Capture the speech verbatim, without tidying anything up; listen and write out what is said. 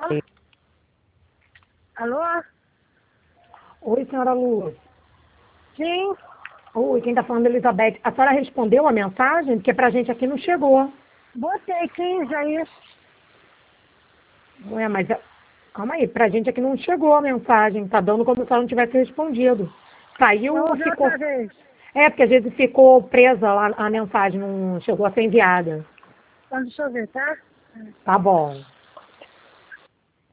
Alô? Oi, senhora Luz. Sim? Oi, quem está falando é Elizabeth. A senhora respondeu a mensagem? Porque pra gente aqui não chegou. Botei quinze aí. Ué, mas... é- Calma aí, pra gente aqui não chegou a mensagem. Tá dando como se ela não tivesse respondido. Não Saiu, ouvi ficou... outra vez. É, porque às vezes ficou presa lá a mensagem, não chegou a ser enviada. Então, deixa eu ver, tá? Tá bom.